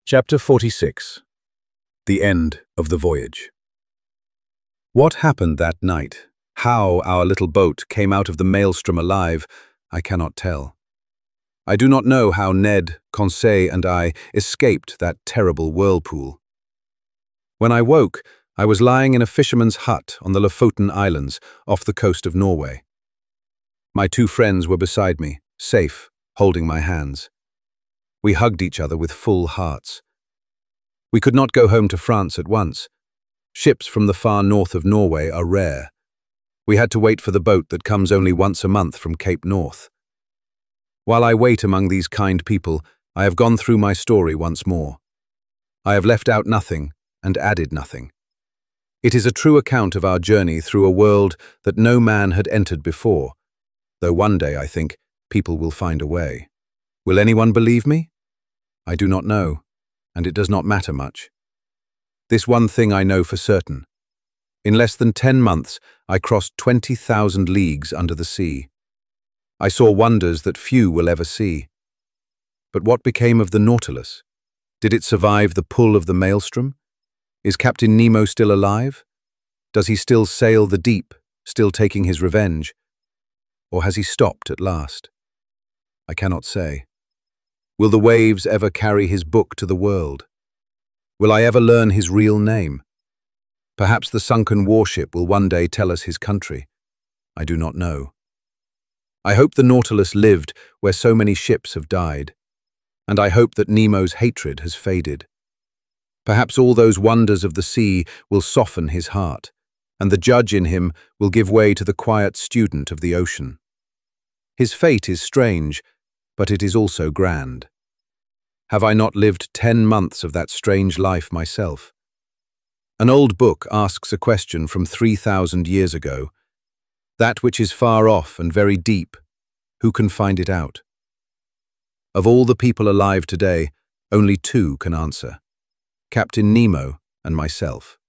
Chapter 46. The End of the Voyage. What happened that night, how our little boat came out of the maelstrom alive, I cannot tell. I do not know how Ned, Conseil, and I escaped that terrible whirlpool. When I woke, I was lying in a fisherman's hut on the Lofoten Islands, off the coast of Norway. My two friends were beside me, safe, holding my hands. We hugged each other with full hearts. We could not go home to France at once. Ships from the far north of Norway are rare. We had to wait for the boat that comes only once a month from Cape North. While I wait among these kind people, I have gone through my story once more. I have left out nothing and added nothing. It is a true account of our journey through a world that no man had entered before, though one day, I think, people will find a way. Will anyone believe me? I do not know, and it does not matter much. This one thing I know for certain. In less than 10 months, I crossed 20,000 leagues under the sea. I saw wonders that few will ever see. But what became of the Nautilus? Did it survive the pull of the maelstrom? Is Captain Nemo still alive? Does he still sail the deep, still taking his revenge? Or has he stopped at last? I cannot say. Will the waves ever carry his book to the world? Will I ever learn his real name? Perhaps the sunken warship will one day tell us his country. I do not know. I hope the Nautilus lived where so many ships have died, and I hope that Nemo's hatred has faded. Perhaps all those wonders of the sea will soften his heart, and the judge in him will give way to the quiet student of the ocean. His fate is strange, but it is also grand. Have I not lived 10 months of that strange life myself? An old book asks a question from 3,000 years ago. That which is far off and very deep, who can find it out? Of all the people alive today, only two can answer: Captain Nemo and myself.